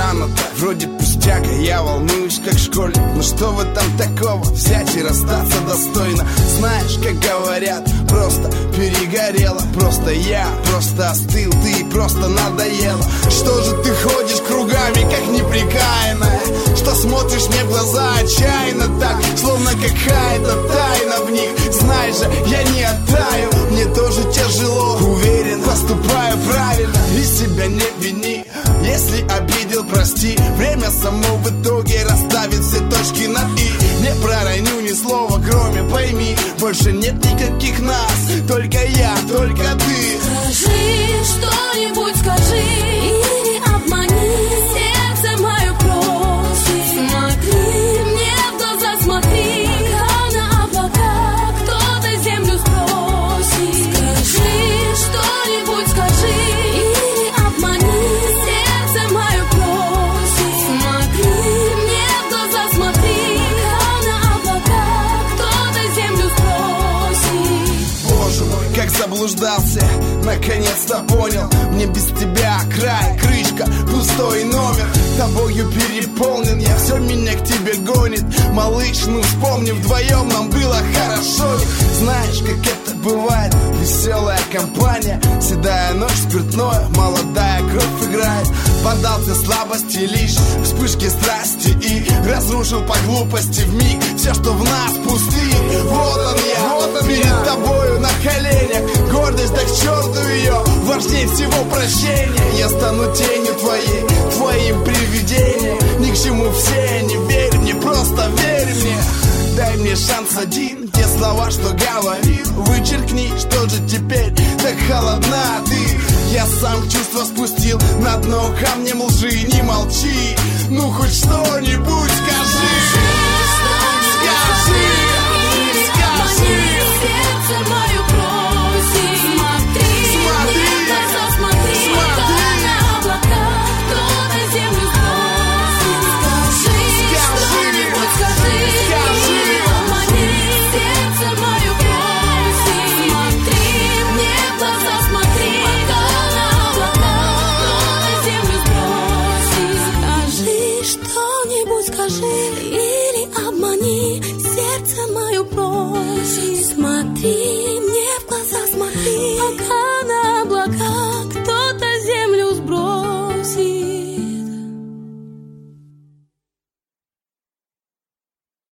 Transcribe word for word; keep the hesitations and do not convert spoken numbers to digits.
странно так, вроде пустяк, а я волнуюсь как школьник. Ну что в этом такого, взять и расстаться достойно? Знаешь, как говорят, просто перегорела. Просто я, просто остыл, ты просто надоела. Что же ты ходишь кругами, как неприкаянная? Что смотришь мне в глаза отчаянно так, словно какая-то тайна в них. Знаешь же, я не оттаю, мне тоже тяжело. Уверен, поступаю правильно и себя не вини. Если обидел, прости. Время само в итоге расставит все точки над «и». Не пророню ни слова, кроме пойми, больше нет никаких нас, только я, только ты. Скажи что-нибудь, скажи, или обмани, сердце мое просит. Смотри мне в глаза, смотри, а на облака кто-то землю спросит. Скажи что-нибудь, скажи, или обмани, сердце мое просит. Смотри мне в глаза, смотри, а на облака кто-то землю спросит. Боже мой, как заблуждался, наконец-то понял. Мне без тебя край, крышка, пустой номер. Тобою переполнен, я все меня к тебе гонит. Малыш, ну вспомни, вдвоем нам было хорошо. Знаешь, как это бывает, веселая компания, седая ночь, спиртное, молодая кровь играет. Поддался слабости лишь вспышки страсти и разрушил по глупости вмиг все, что в нас пустые. Вот он я, вот он перед я. Тобою на коленях, гордость, да к черту ее, важнее всего прощения. Я стану тенью твоей, твоим привидением. Ни к чему все, не верь мне, просто верь мне. Дай мне шанс один, те слова, что говорил, вычеркни, что же теперь так холодна ты. Я сам чувства спустил на дно камнем лжи. Не молчи, ну хоть что-нибудь скажи. Скажи, скажи. Сердце мое просит. Смотри, смотри, мне в глаза смотри, смотри. На облака кто-то землю спросит. Скажи, что-нибудь скажи, скажи. Обмани, сердце мое просит. Смотри, мне в глаза смотри, на облака кто-то землю спросит. Скажи, что-нибудь скажи, или обмани, сердце мое просит. Смотри.